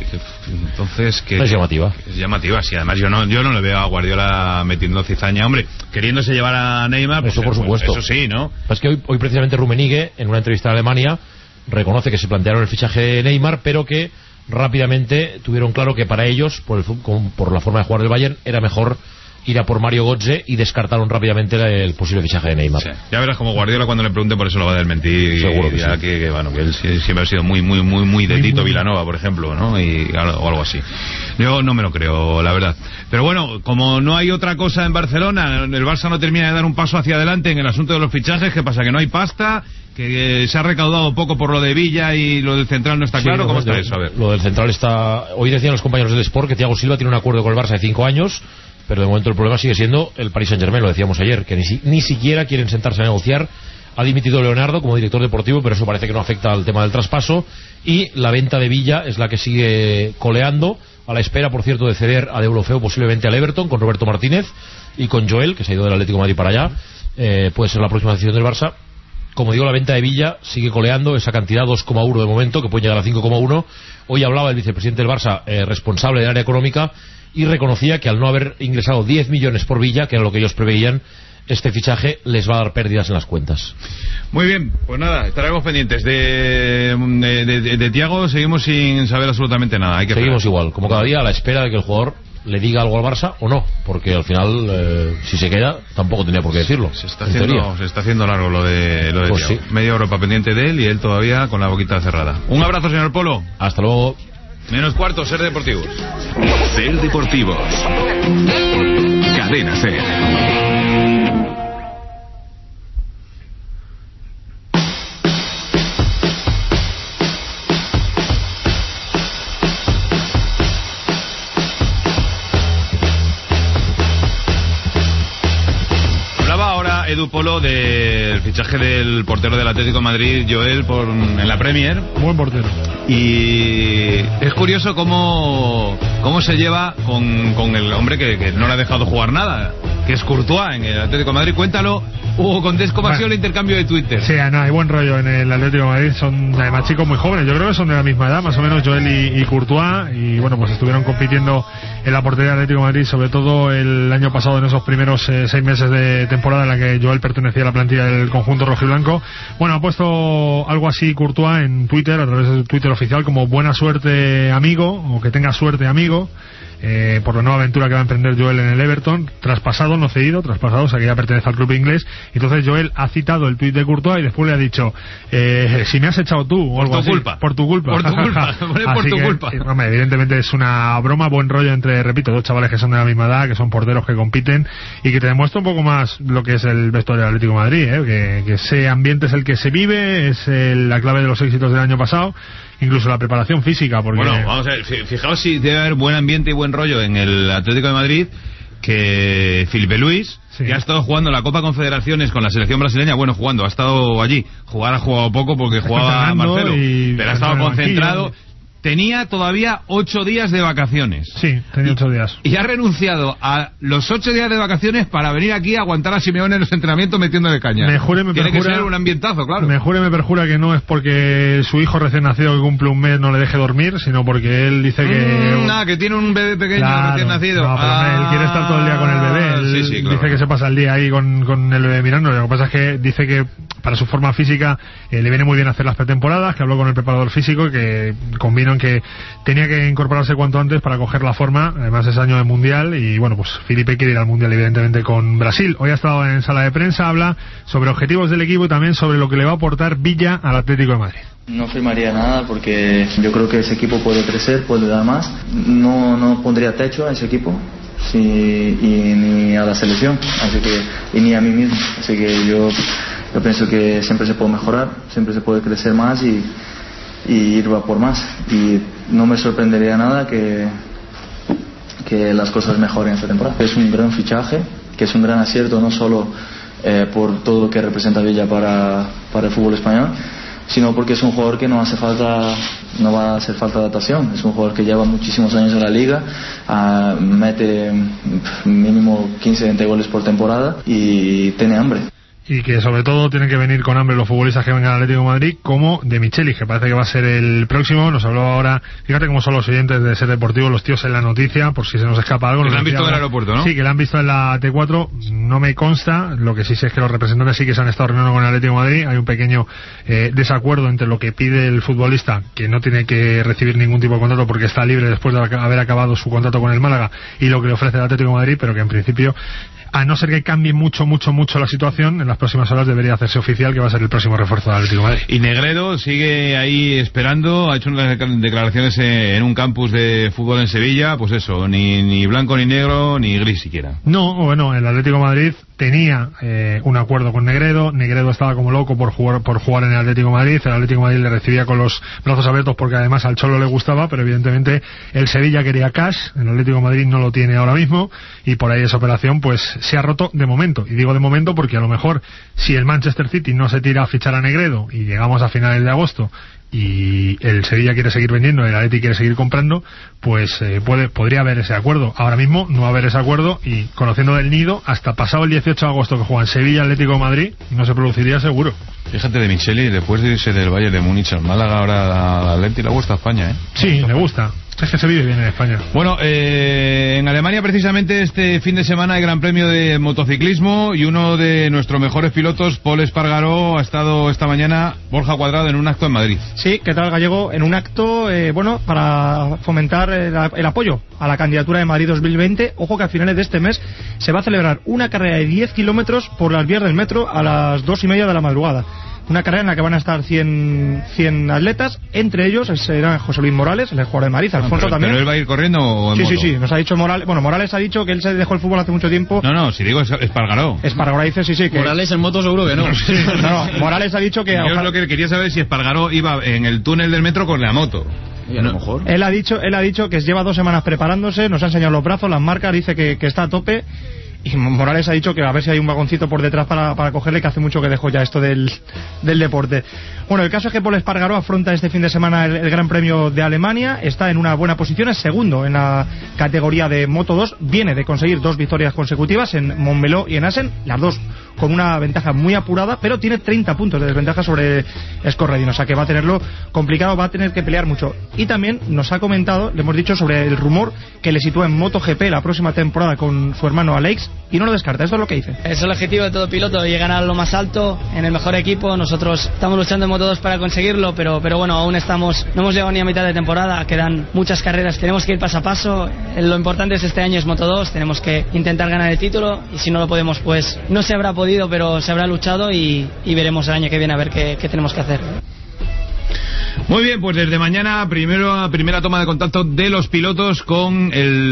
entonces que es llamativa. Es llamativa, sí. Además yo no yo no le veo a Guardiola metiendo cizaña, hombre, queriéndose llevar a Neymar. Pues eso por supuesto. Eso sí, ¿no? Es que hoy, hoy precisamente Rummenigge, en una entrevista en Alemania, reconoce que se plantearon el fichaje de Neymar, pero que rápidamente tuvieron claro que para ellos, por, el, por la forma de jugar del Bayern, era mejor ir a por Mario Götze, y descartaron rápidamente el posible fichaje de Neymar. Sí. Ya verás como Guardiola, cuando le pregunte por eso, lo va a desmentir. Seguro que ya sí. que, que, bueno, que él siempre ha sido muy muy muy muy de Tito Vilanova, por ejemplo, ¿no? Y, o algo así. Yo no me lo creo, la verdad. Pero bueno, como no hay otra cosa en Barcelona, el Barça no termina de dar un paso hacia adelante en el asunto de los fichajes. ¿Qué pasa? Que no hay pasta, que se ha recaudado poco por lo de Villa y lo del Central no está sí, claro. ¿Cómo está de, eso? A ver. Lo del Central está... Hoy decían los compañeros del Sport que Thiago Silva tiene un acuerdo con el Barça de cinco años, pero de momento el problema sigue siendo el Paris Saint-Germain, lo decíamos ayer, que ni, ni siquiera quieren sentarse a negociar. Ha dimitido Leonardo como director deportivo, pero eso parece que no afecta al tema del traspaso, y la venta de Villa es la que sigue coleando, a la espera, por cierto, de ceder a Deulofeu posiblemente al Everton, con Roberto Martínez, y con Joel, que se ha ido del Atlético de Madrid para allá. Eh, puede ser la próxima decisión del Barça. Como digo, la venta de Villa sigue coleando esa cantidad, dos coma uno de momento, que puede llegar a cinco coma uno. Hoy hablaba el vicepresidente del Barça, eh, responsable del área económica, y reconocía que al no haber ingresado diez millones por Villa, que era lo que ellos preveían, este fichaje les va a dar pérdidas en las cuentas. Muy bien, pues nada, estaremos pendientes de, de, de, de, de Thiago. Seguimos sin saber absolutamente nada. Hay que Seguimos esperar. igual, como cada día, a la espera de que el jugador le diga algo al Barça o no, porque al final, eh, si se queda, tampoco tenía por qué decirlo. Se está haciendo, se está haciendo largo lo de, lo de Pues Thiago. sí. Media Europa pendiente de él y él todavía con la boquita cerrada. Un abrazo, señor Polo. Hasta luego. Menos cuarto, Ser Deportivos. Ser Deportivos. Cadena Ser. Edu Polo del fichaje del portero del Atlético de Madrid, Joel, por, en la Premier. Buen portero. Y es curioso cómo, cómo se lleva con, con el hombre que, que no le ha dejado jugar nada, que es Courtois en el Atlético de Madrid. Cuéntalo, Hugo Condés, cómo ha sido el intercambio de Twitter. Sí, no, hay buen rollo en el Atlético de Madrid. Son además chicos muy jóvenes. Yo creo que son de la misma edad, más o menos, Joel y, y Courtois. Y bueno, pues estuvieron compitiendo en la portería del Atlético de Madrid, sobre todo el año pasado, en esos primeros eh, seis meses de temporada en la que Joel pertenecía a la plantilla del conjunto rojiblanco. Bueno, ha puesto algo así Courtois en Twitter, a través de su Twitter oficial, como buena suerte amigo, o que tenga suerte amigo, eh, por la nueva aventura que va a emprender Joel en el Everton, traspasado, no cedido, traspasado, o sea que ya pertenece al club inglés. Entonces Joel ha citado el tuit de Courtois y después le ha dicho, eh, si me has echado tú, o algo por tu así, culpa. por tu culpa. Por tu culpa, por tu que, culpa. Eh, hombre, evidentemente es una broma, buen rollo entre, repito, dos chavales que son de la misma edad, que son porteros que compiten y que te demuestra un poco más lo que es el vestuario del Atlético de Madrid, ¿eh? que, que ese ambiente es el que se vive, es el, la clave de los éxitos del año pasado, incluso la preparación física. Porque... Bueno, vamos a ver, fijaos si debe haber buen ambiente y buen rollo en el Atlético de Madrid, que Felipe Luis, sí, que ha estado jugando la Copa Confederaciones con la selección brasileña. Bueno, jugando, ha estado allí. Jugar ha jugado poco porque jugaba Marcelo, y... pero ha estado concentrado. Tenía todavía ocho días de vacaciones. Sí, tenía ocho días. Y ha renunciado a los ocho días de vacaciones para venir aquí a aguantar a Simeone en los entrenamientos metiéndole caña. Me jure, me Tiene perjura, que ser un ambientazo, claro. Me jure, me perjura que no es porque su hijo recién nacido que cumple un mes no le deje dormir, sino porque él dice que... Mm, ah, que tiene un bebé pequeño, claro, recién nacido. No, pero ah, él quiere estar todo el día con el bebé. Él sí, sí, claro. Dice que se pasa el día ahí con, con el bebé mirando. Lo que pasa es que dice que para su forma física eh, le viene muy bien hacer las pretemporadas, que habló con el preparador físico, que convino en que tenía que incorporarse cuanto antes para coger la forma. Además es año de mundial y bueno, pues Felipe quiere ir al mundial evidentemente con Brasil. Hoy ha estado en sala de prensa, habla sobre objetivos del equipo y también sobre lo que le va a aportar Villa al Atlético de Madrid. No firmaría nada porque yo creo que ese equipo puede crecer, puede dar más. No, no pondría techo a ese equipo sí, y ni a la selección, así que y ni a mí mismo. Así que yo, yo pienso que siempre se puede mejorar, siempre se puede crecer más y y ir a por más, y no me sorprendería nada que que las cosas mejoren esta temporada. Es un gran fichaje, que es un gran acierto, no solo eh, por todo lo que representa Villa para, para el fútbol español, sino porque es un jugador que no hace falta, no va a hacer falta adaptación. Es un jugador que lleva muchísimos años en la liga, uh, mete mínimo quince a veinte goles por temporada y tiene hambre. Y que sobre todo tienen que venir con hambre los futbolistas que vengan al Atlético de Madrid, como de Michelis, que parece que va a ser el próximo. Nos habló ahora, fíjate cómo son los oyentes de Ser Deportivo, los tíos en la noticia, por si se nos escapa algo. Que lo han visto en el aeropuerto, ¿no? Sí, que la han visto en la T cuatro, no me consta. Lo que sí sé es que los representantes sí que se han estado reuniendo con el Atlético de Madrid. Hay un pequeño eh, desacuerdo entre lo que pide el futbolista, que no tiene que recibir ningún tipo de contrato porque está libre después de haber acabado su contrato con el Málaga, y lo que le ofrece el Atlético de Madrid, pero que en principio, a no ser que cambie mucho, mucho, mucho la situación, en las próximas horas debería hacerse oficial que va a ser el próximo refuerzo del Atlético de Madrid. Y Negredo sigue ahí esperando, ha hecho unas declaraciones en un campus de fútbol en Sevilla, pues eso, ni, ni blanco ni negro, ni gris siquiera. No, bueno, el Atlético de Madrid tenía eh, un acuerdo con Negredo. Negredo estaba como loco por jugar por jugar en el Atlético de Madrid. El Atlético de Madrid le recibía con los brazos abiertos porque además al Cholo le gustaba, pero evidentemente el Sevilla quería cash. El Atlético de Madrid no lo tiene ahora mismo y por ahí esa operación pues se ha roto de momento. Y digo de momento porque a lo mejor si el Manchester City no se tira a fichar a Negredo y llegamos a finales de agosto y el Sevilla quiere seguir vendiendo, el Atleti quiere seguir comprando, pues eh, puede, podría haber ese acuerdo. Ahora mismo no va a haber ese acuerdo y conociendo del Nido, hasta pasado el dieciocho de agosto que juegan Sevilla Atlético de Madrid, no se produciría seguro. Fíjate de Micheli, después de irse del Bayern de Múnich al Málaga, ahora al Atleti le gusta a España, ¿eh? Sí, le gusta. Es que se vive bien en España. Bueno, eh, en Alemania precisamente este fin de semana hay Gran Premio de motociclismo y uno de nuestros mejores pilotos, Pol Espargaró, ha estado esta mañana, Borja Cuadrado, en un acto en Madrid. Sí, ¿qué tal, Gallego? En un acto, eh, bueno, para fomentar el, el apoyo a la candidatura de Madrid dos mil veinte. Ojo que a finales de este mes se va a celebrar una carrera de diez kilómetros por las vías del metro a las dos y media de la madrugada. Una carrera en la que van a estar cien, cien atletas, entre ellos será José Luis Morales, el jugador de Madrid, Alfonso no, pero, también. ¿Pero él va a ir corriendo o en Sí, moto? sí, sí, nos ha dicho Morales, bueno, Morales ha dicho que él se dejó el fútbol hace mucho tiempo. No, no, si digo es Espargaró. Espargaró dice, sí, sí, que... Morales en moto seguro que no. no, no, Morales ha dicho que... Yo ojalá... lo que quería saber si Espargaró iba en el túnel del metro con la moto. Y a lo mejor. Él ha dicho, él ha dicho que lleva dos semanas preparándose, nos ha enseñado los brazos, las marcas, dice que, que está a tope. Y Morales ha dicho que a ver si hay un vagoncito por detrás para, para cogerle, que hace mucho que dejó ya esto del, del deporte. Bueno, el caso es que Pol Espargaró afronta este fin de semana el, el Gran Premio de Alemania, está en una buena posición, es segundo en la categoría de Moto dos, viene de conseguir dos victorias consecutivas en Montmeló y en Assen, las dos con una ventaja muy apurada, pero tiene treinta puntos de desventaja sobre Scorredin, o sea que va a tenerlo complicado, va a tener que pelear mucho. Y también nos ha comentado, le hemos dicho sobre el rumor que le sitúa en MotoGP la próxima temporada con su hermano Alex, y no lo descarta, esto es lo que dice. Es el objetivo de todo piloto, llegar a lo más alto, en el mejor equipo. Nosotros estamos luchando en Moto dos para conseguirlo, pero, pero bueno, aún estamos, no hemos llegado ni a mitad de temporada, quedan muchas carreras, tenemos que ir paso a paso. Lo importante es este año es Moto dos, tenemos que intentar ganar el título, y si no lo podemos, pues no se habrá podido, pero se habrá luchado, y, y veremos el año que viene a ver qué, qué tenemos que hacer. Muy bien, pues desde mañana primero primera toma de contacto de los pilotos con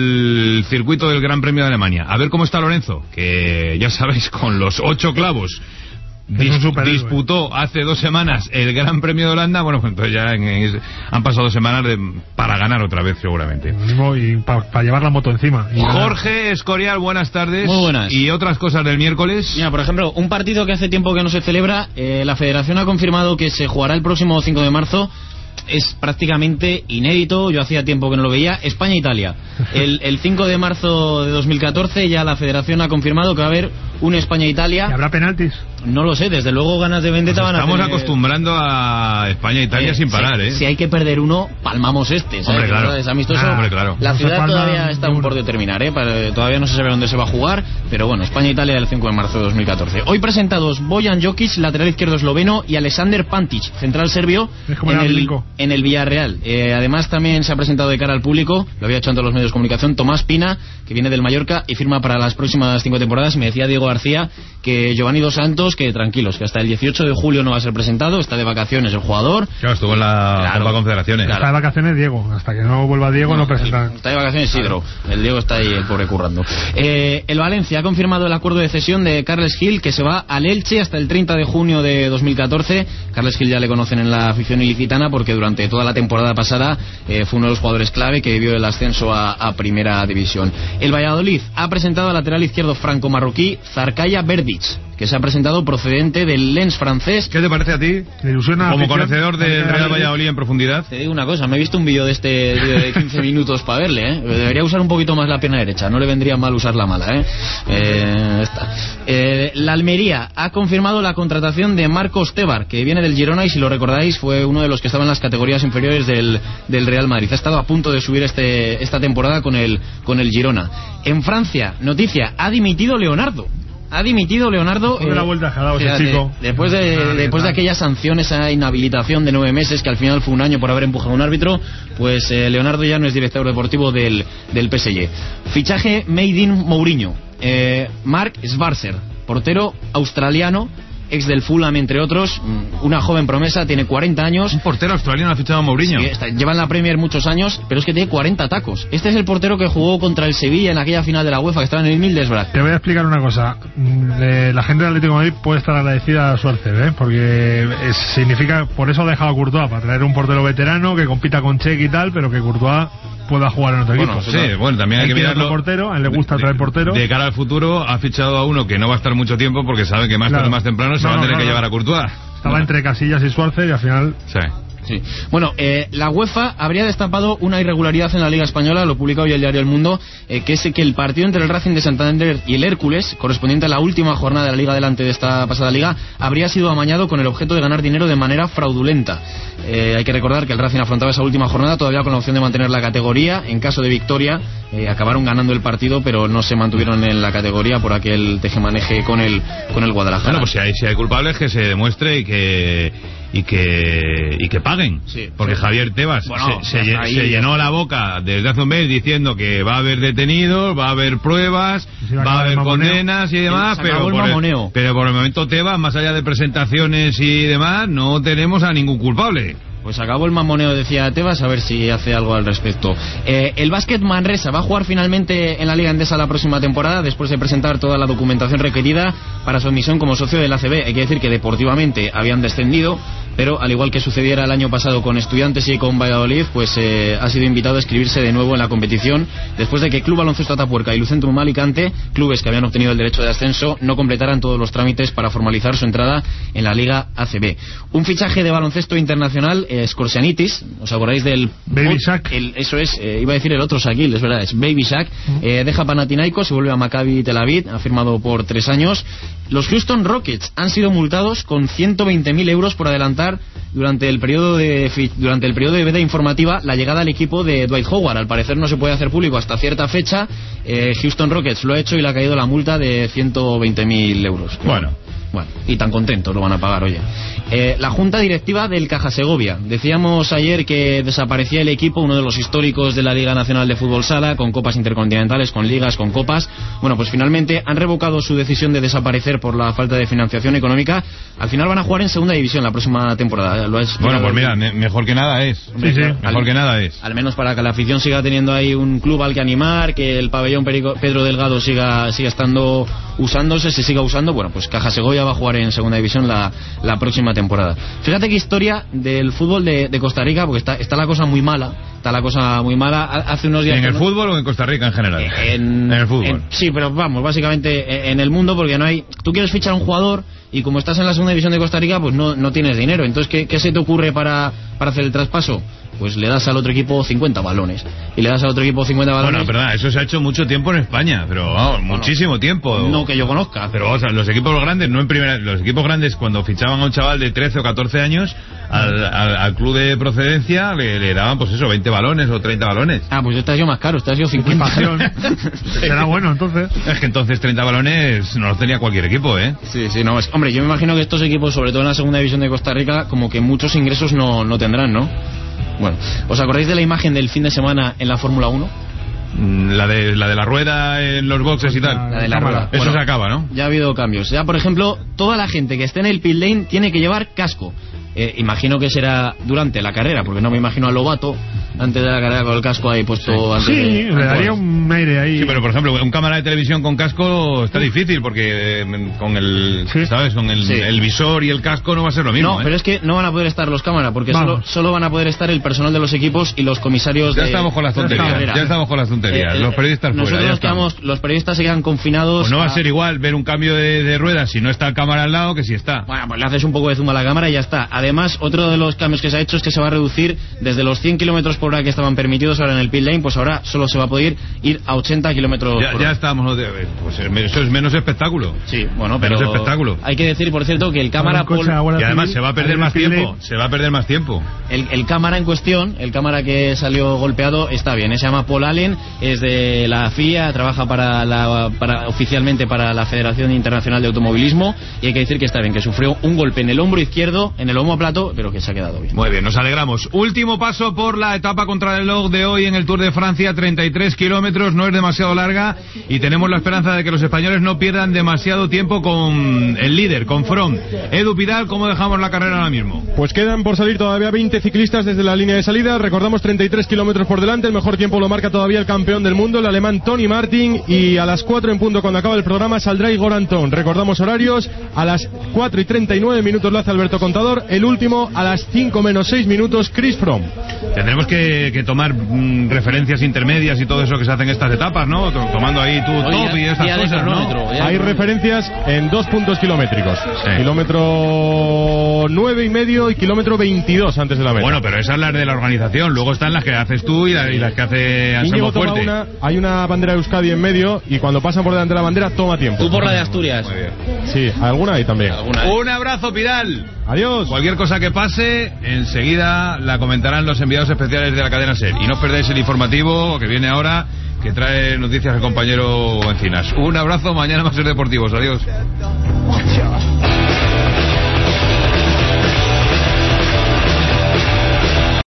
el circuito del Gran Premio de Alemania. A ver cómo está Lorenzo, que ya sabéis, con los ocho clavos dis disputó hace dos semanas el Gran Premio de Holanda. Bueno, pues entonces ya en, en, han pasado dos semanas de, para ganar otra vez seguramente. Y para pa llevar la moto encima. Y Jorge Escorial, buenas tardes. Muy buenas. Y otras cosas del miércoles. Mira, por ejemplo, un partido que hace tiempo que no se celebra, eh, la Federación ha confirmado que se jugará el próximo cinco de marzo. Es prácticamente inédito, yo hacía tiempo que no lo veía. España-Italia. El, el cinco de marzo de dos mil catorce ya la Federación ha confirmado que va a haber un España-Italia. ¿Y habrá penaltis? No lo sé, desde luego ganas de vendetta pues van a estamos tener... acostumbrando a España-Italia eh, sin parar, si, ¿eh? Si hay que perder uno, palmamos este, ¿sabes? Hombre, claro. Es amistoso. Ah, hombre, claro. La No ciudad todavía está aún por determinar, ¿eh? Para, todavía no se sabe dónde se va a jugar, pero bueno, España-Italia el cinco de marzo de dos mil catorce. Hoy presentados Bojan Jokic, lateral izquierdo esloveno, y Alexander Pantic, central serbio, en el, en el Villarreal. Eh, además también se ha presentado de cara al público, lo había hecho ante los medios de comunicación, Tomás Pina, que viene del Mallorca y firma para las próximas cinco temporadas. Me decía Diego García que Giovanni Dos Santos, que tranquilos, que hasta el dieciocho de julio no va a ser presentado, está de vacaciones el jugador. Claro, estuvo en la claro, Copa Confederaciones. Claro. Está de vacaciones Diego, hasta que no vuelva Diego no, no presenta. Está de vacaciones Isidro, el Diego está ahí el pobre currando. Eh, el Valencia ha confirmado el acuerdo de cesión de Carles Gil, que se va al Elche hasta el treinta de junio de dos mil catorce. Carles Gil ya le conocen en la afición ilicitana porque durante toda la temporada pasada eh, fue uno de los jugadores clave que vio el ascenso a, a Primera División. El Valladolid ha presentado al lateral izquierdo franco-marroquí Zarkaya Verdic, que se ha presentado procedente del Lens francés. ¿Qué te parece a ti? Como conocedor del Real Valladolid en profundidad. Te digo una cosa, me he visto un vídeo de este de quince minutos para verle, ¿eh? Debería usar un poquito más la pierna derecha, no le vendría mal usar la mala, ¿eh? eh, está. Eh, la Almería ha confirmado la contratación de Marcos Tebar, que viene del Girona y, si lo recordáis, fue uno de los que estaba en las categorías inferiores del, del Real Madrid. Ha estado a punto de subir este, esta temporada con el, con el Girona. En Francia, noticia, ha dimitido Leonardo. Ha dimitido Leonardo. Eh, la vuelta que ha dado ese chico. Después de, vale, después vale. de aquella sanción, esa inhabilitación de nueve meses, que al final fue un año por haber empujado a un árbitro, pues eh, Leonardo ya no es director deportivo del, del P S G. Fichaje made in Mourinho. Eh, Mark Schwarzer, portero australiano, ex del Fulham, entre otros, una joven promesa, tiene cuarenta años. Un portero australiano ha fichado a Mourinho. Sí, está, lleva en la Premier muchos años, pero es que tiene cuarenta tacos. Este es el portero que jugó contra el Sevilla en aquella final de la UEFA, que estaba en el Middlesbrough. Te voy a explicar una cosa. La gente del Atlético de Madrid puede estar agradecida a Schwarzer, ¿eh? Porque es, significa, por eso ha dejado a Courtois, para traer un portero veterano que compita con Check y tal, pero que Courtois pueda jugar en otro bueno, equipo. Sí, bueno, también hay que mirarlo. Portero, a él le gusta traer portero. De cara al futuro ha fichado a uno que no va a estar mucho tiempo porque sabe que más claro. tarde o más temprano se no, va a no, tener no, que no. llevar a Courtois. Estaba no. entre Casillas y Schwarzer y al final sí. Sí. Bueno, eh, la UEFA habría destapado una irregularidad en la Liga Española, lo publica hoy el diario El Mundo, eh, que es que el partido entre el Racing de Santander y el Hércules, correspondiente a la última jornada de la Liga delante de esta pasada Liga, habría sido amañado con el objeto de ganar dinero de manera fraudulenta. Eh, hay que recordar que el Racing afrontaba esa última jornada todavía con la opción de mantener la categoría. En caso de victoria, eh, acabaron ganando el partido, pero no se mantuvieron en la categoría por aquel tejemaneje con el, con el Guadalajara. Bueno, pues si hay, si hay culpables, que se demuestre y que y que y que paguen, sí, porque sí. Javier Tebas bueno, se, se, ahí, se llenó la boca desde hace un mes diciendo que va a haber detenidos, va a haber pruebas, sí, va a haber condenas y demás, pero por, el, pero por el momento Tebas, más allá de presentaciones y demás, no tenemos a ningún culpable. Pues acabó el mamoneo, decía Tebas, a ver si hace algo al respecto. Eh, el Básquet Manresa va a jugar finalmente en la Liga Endesa la próxima temporada, después de presentar toda la documentación requerida para su admisión como socio del A C B. Hay que decir que deportivamente habían descendido, pero al igual que sucediera el año pasado con Estudiantes y con Valladolid, pues eh, ha sido invitado a inscribirse de nuevo en la competición, después de que Club Baloncesto Atapuerca y Lucentum Alicante, clubes que habían obtenido el derecho de ascenso, no completaran todos los trámites para formalizar su entrada en la Liga A C B. Un fichaje de baloncesto internacional, eh, Scorsianitis, ¿os acordáis del Baby Shaq? El, eso es, eh, iba a decir el otro Shaquille, es verdad, es Baby Shaq. Eh, deja Panathinaikos, se vuelve a Maccabi Tel Aviv, ha firmado por tres años. Los Houston Rockets han sido multados con ciento veinte mil euros por adelantar durante el periodo de durante el periodo de veda informativa la llegada al equipo de Dwight Howard. Al parecer no se puede hacer público hasta cierta fecha. eh, Houston Rockets lo ha hecho y le ha caído la multa de ciento veinte mil euros. Bueno. Bueno, y tan contentos lo van a pagar, oye. Eh, la Junta Directiva del Caja Segovia. Decíamos ayer que desaparecía el equipo, uno de los históricos de la Liga Nacional de Fútbol Sala, con copas intercontinentales, con ligas, con copas. Bueno, pues finalmente han revocado su decisión de desaparecer por la falta de financiación económica. Al final van a jugar en segunda división la próxima temporada. ¿Lo has bueno, pues mira, mejor que nada es. Hombre, sí, sí. Mejor al, que nada es. Al menos para que la afición siga teniendo ahí un club al que animar, que el pabellón Perico, Pedro Delgado siga, siga estando usándose, se siga usando. Bueno, pues Caja Segovia va a jugar en segunda división la, la próxima temporada. Fíjate qué historia del fútbol de, de Costa Rica, porque está, está la cosa muy mala. Está la cosa muy mala. Hace unos días. ¿En el fútbol o en Costa Rica en general? En, en el fútbol. En, sí, pero vamos, básicamente en el mundo, porque no hay. Tú quieres fichar a un jugador y como estás en la segunda división de Costa Rica, pues no, no tienes dinero. Entonces, ¿qué, qué se te ocurre para, para hacer el traspaso? Pues le das al otro equipo cincuenta balones. Y le das al otro equipo cincuenta balones. Bueno, perdón, eso se ha hecho mucho tiempo en España, pero vamos, bueno, muchísimo tiempo. No que yo conozca. Pero o sea, los equipos grandes, no en primera, los equipos grandes cuando fichaban a un chaval de trece o catorce años al, al, al club de procedencia le, le daban pues eso, veinte balones o treinta balones. Ah, pues este ha sido más caro, este ha sido cincuenta. Será bueno entonces. Es que entonces treinta balones no los tenía cualquier equipo, ¿eh? Sí, sí, no, es, hombre, yo me imagino que estos equipos, sobre todo en la segunda división de Costa Rica, como que muchos ingresos no, no tendrán, ¿no? Bueno, ¿os acordáis de la imagen del fin de semana en la Fórmula uno? La de, la de la rueda en los boxes y tal. La de la rueda. Eso bueno, se acaba, ¿no? Ya ha habido cambios. Ya, por ejemplo, toda la gente que esté en el pit lane tiene que llevar casco. Eh, imagino que será durante la carrera, porque no me imagino a Lobato antes de la carrera con el casco ahí puesto. Sí, antes sí de, le daría un aire ahí. Sí, pero por ejemplo, un cámara de televisión con casco está difícil, porque eh, con el, ¿sí? ¿sabes? Con el, sí. el visor y el casco no va a ser lo mismo. No, ¿eh? pero es que no van a poder estar los cámaras, porque solo, solo van a poder estar el personal de los equipos y los comisarios. Ya de, estamos con las tonterías. Ya estamos con las tonterías. Eh, los periodistas fuera. Nosotros nos quedamos, los periodistas se quedan confinados. Pues no va a, a ser igual ver un cambio de, de ruedas si no está el cámara al lado que si está. Bueno, pues le haces un poco de zoom a la cámara y ya está. Además, otro de los cambios que se ha hecho es que se va a reducir desde los cien kilómetros por hora que estaban permitidos ahora en el pit lane, pues ahora solo se va a poder ir a ochenta kilómetros por hora. Ya estamos, pues eso es menos espectáculo. Sí, bueno, pero menos espectáculo. Hay que decir, por cierto, que el cámara Pol... y además se va a perder más tiempo, se va a perder más tiempo. El, el cámara en cuestión, el cámara que salió golpeado está bien, se llama Paul Allen, es de la F I A, trabaja para la para oficialmente para la Federación Internacional de Automovilismo, y hay que decir que está bien, que sufrió un golpe en el hombro izquierdo, en el omóplato, pero que se ha quedado bien. Muy bien, nos alegramos. Último paso por la etapa contrarreloj de hoy en el Tour de Francia, treinta y tres kilómetros, no es demasiado larga y tenemos la esperanza de que los españoles no pierdan demasiado tiempo con el líder, con Froome. Edu Pidal, ¿cómo dejamos la carrera ahora mismo? Pues quedan por salir todavía veinte ciclistas desde la línea de salida, recordamos treinta y tres kilómetros por delante, el mejor tiempo lo marca todavía el campeón del mundo, el alemán Tony Martin, y a las cuatro en punto cuando acaba el programa saldrá Igor Antón. Recordamos horarios, a las cuatro y treinta y nueve minutos lo hace Alberto Contador, el el último a las cinco menos seis minutos, Chris Froome. Tendremos que, que tomar mm, referencias intermedias y todo eso que se hace en estas etapas, ¿no? Tomando ahí tu Oye, top y estas cosas, ¿no? Hay referencias en dos puntos kilométricos. Sí. Kilómetro nueve y medio y kilómetro veintidós antes de la meta. Bueno, pero esas las de la organización. Luego están las que haces tú y, la, y las que hace Anselmo Fuerte. Una, hay una bandera de Euskadi en medio y cuando pasan por delante de la bandera toma tiempo. Tú por la de Asturias. Muy bien. Sí, alguna ahí también. ¿Alguna, eh? Un abrazo, Pidal. Adiós. Cualquier cosa que pase, enseguida la comentarán los enviados especiales de la cadena SER. Y no os perdáis el informativo que viene ahora, que trae noticias el compañero Encinas. Un abrazo, mañana más Ser Deportivos. Adiós.